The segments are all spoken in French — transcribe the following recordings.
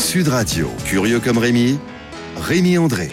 Sud Radio, curieux comme Rémi, Rémi André.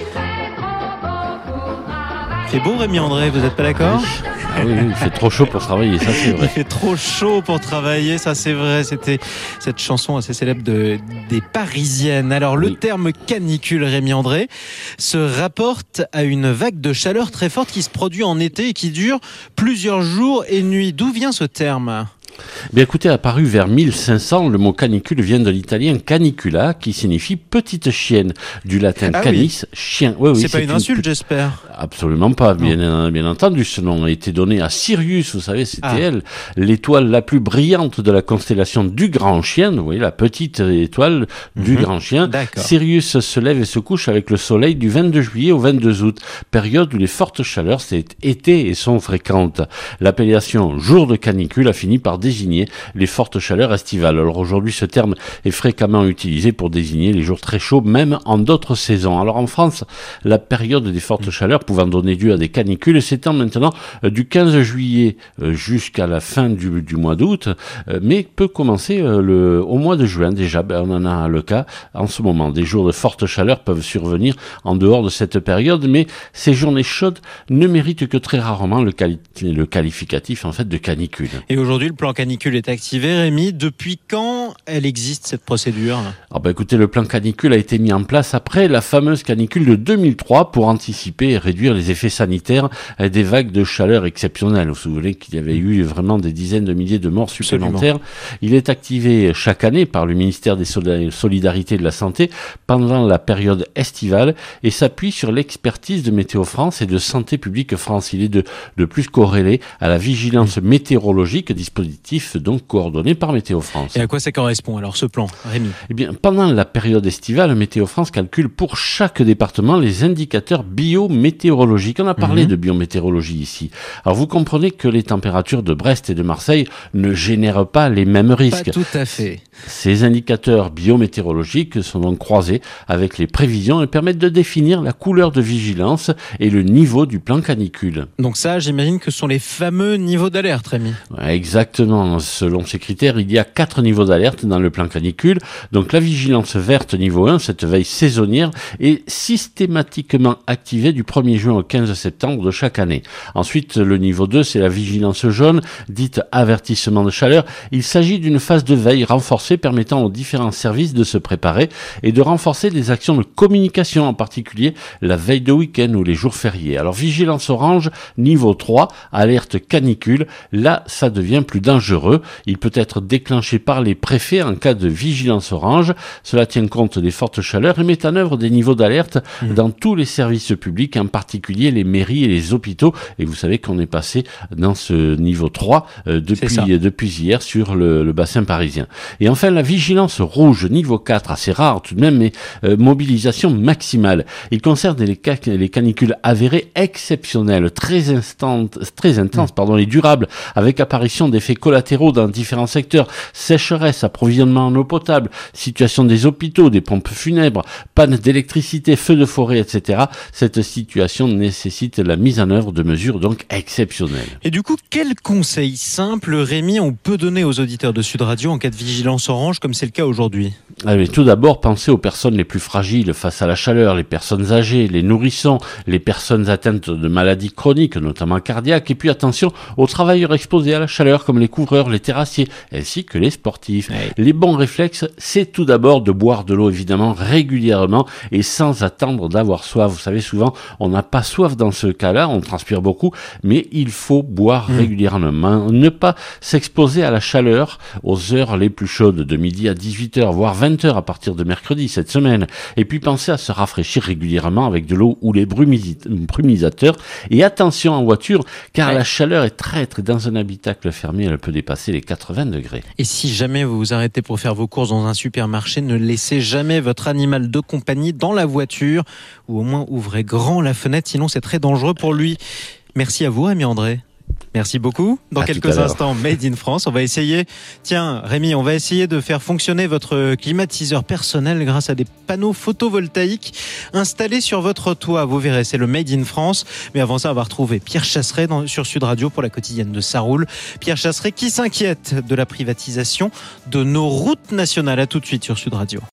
C'est beau Rémi André, vous n'êtes pas d'accord ? Ah oui, il fait trop chaud pour travailler, ça c'est vrai. Il fait trop chaud pour travailler, ça c'est vrai. C'était cette chanson assez célèbre des Parisiennes. Alors le terme canicule, Rémi André, se rapporte à une vague de chaleur très forte qui se produit en été et qui dure plusieurs jours et nuits. D'où vient ce terme ? Bien écoutez, apparu vers 1500, le mot canicule vient de l'italien canicula, qui signifie petite chienne, du latin canis, chien. Oui, c'est pas une insulte, j'espère. Absolument pas, bien entendu. Ce nom a été donné à Sirius, vous savez, c'était elle, l'étoile la plus brillante de la constellation du Grand Chien. Vous voyez, la petite étoile du Grand Chien. D'accord. Sirius se lève et se couche avec le soleil du 22 juillet au 22 août, période où les fortes chaleurs, c'est été et sont fréquentes. L'appellation jour de canicule a fini par désigner les fortes chaleurs estivales. Alors aujourd'hui, ce terme est fréquemment utilisé pour désigner les jours très chauds, même en d'autres saisons. Alors en France, la période des fortes chaleurs pouvant donner lieu à des canicules s'étend maintenant du 15 juillet jusqu'à la fin du mois d'août, mais peut commencer au mois de juin déjà. On en a le cas en ce moment. Des jours de forte chaleur peuvent survenir en dehors de cette période, mais ces journées chaudes ne méritent que très rarement le qualificatif en fait de canicule. Et aujourd'hui, le plan canicule est activé. Rémi, depuis quand elle existe cette procédure ? Écoutez, le plan canicule a été mis en place après la fameuse canicule de 2003 pour anticiper et réduire les effets sanitaires des vagues de chaleur exceptionnelles. Vous vous souvenez qu'il y avait eu vraiment des dizaines de milliers de morts supplémentaires. Absolument. Il est activé chaque année par le ministère des Solidarités et de la Santé pendant la période estivale et s'appuie sur l'expertise de Météo France et de Santé publique France. Il est de plus corrélé à la vigilance météorologique, dispositif donc coordonné par Météo France. Et à quoi ça correspond alors ce plan, Rémi ? Eh bien, pendant la période estivale, Météo France calcule pour chaque département les indicateurs biométéorologiques. On a parlé de biométéorologie ici. Alors vous comprenez que les températures de Brest et de Marseille ne génèrent pas les mêmes risques. Pas tout à fait. Ces indicateurs biométéorologiques sont donc croisés avec les prévisions et permettent de définir la couleur de vigilance et le niveau du plan canicule. Donc ça, j'imagine que ce sont les fameux niveaux d'alerte, Rémi. Ouais, exactement. Selon ces critères, il y a 4 niveaux d'alerte dans le plan canicule. Donc la vigilance verte niveau 1, cette veille saisonnière, est systématiquement activée du 1er juin au 15 septembre de chaque année. Ensuite, le niveau 2, c'est la vigilance jaune, dite avertissement de chaleur. Il s'agit d'une phase de veille renforcée permettant aux différents services de se préparer et de renforcer les actions de communication, en particulier la veille de week-end ou les jours fériés. Alors vigilance orange, niveau 3, alerte canicule. Là, ça devient plus dangereux. Il peut être déclenché par les préfets en cas de vigilance orange. Cela tient compte des fortes chaleurs et met en œuvre des niveaux d'alerte dans tous les services publics, en particulier les mairies et les hôpitaux. Et vous savez qu'on est passé dans ce niveau 3 depuis hier sur le bassin parisien. Et enfin, la vigilance rouge, niveau 4, assez rare tout de même, mais mobilisation maximale. Il concerne les canicules avérées exceptionnelles, très intenses et durables, avec apparition d'effets collatéraux dans différents secteurs, sécheresse, approvisionnement en eau potable, situation des hôpitaux, des pompes funèbres, panne d'électricité, feux de forêt, etc. Cette situation nécessite la mise en œuvre de mesures donc exceptionnelles. Et du coup, quel conseil simple, Rémi, on peut donner aux auditeurs de Sud Radio en cas de vigilance orange, comme c'est le cas aujourd'hui ? Allez, tout d'abord, pensez aux personnes les plus fragiles face à la chaleur, les personnes âgées, les nourrissons, les personnes atteintes de maladies chroniques, notamment cardiaques, et puis attention aux travailleurs exposés à la chaleur, comme les couvreurs, les terrassiers, ainsi que les sportifs. Les bons réflexes, c'est tout d'abord de boire de l'eau, évidemment, régulièrement et sans attendre d'avoir soif. Vous savez, souvent, on n'a pas soif dans ce cas-là, on transpire beaucoup, mais il faut boire régulièrement. Ne pas s'exposer à la chaleur aux heures les plus chaudes, de midi à 18h, voire 20h à partir de mercredi cette semaine. Et puis pensez à se rafraîchir régulièrement avec de l'eau ou les brumisateurs. Et attention en voiture, car la chaleur est traître. Dans un habitacle fermé, elle peut dépasser les 80 degrés. Et si jamais vous vous arrêtez pour faire vos courses dans un supermarché, ne laissez jamais votre animal de compagnie dans la voiture, ou au moins ouvrez grand la fenêtre, sinon c'est très dangereux pour lui. Merci à vous, Rémi André. Merci beaucoup. Dans quelques instants, Made in France. On va essayer, Rémi, on va essayer de faire fonctionner votre climatiseur personnel grâce à des panneaux photovoltaïques installés sur votre toit. Vous verrez, c'est le Made in France. Mais avant ça, on va retrouver Pierre Chasseret sur Sud Radio pour la quotidienne de Ça roule. Pierre Chasseret qui s'inquiète de la privatisation de nos routes nationales. À tout de suite sur Sud Radio.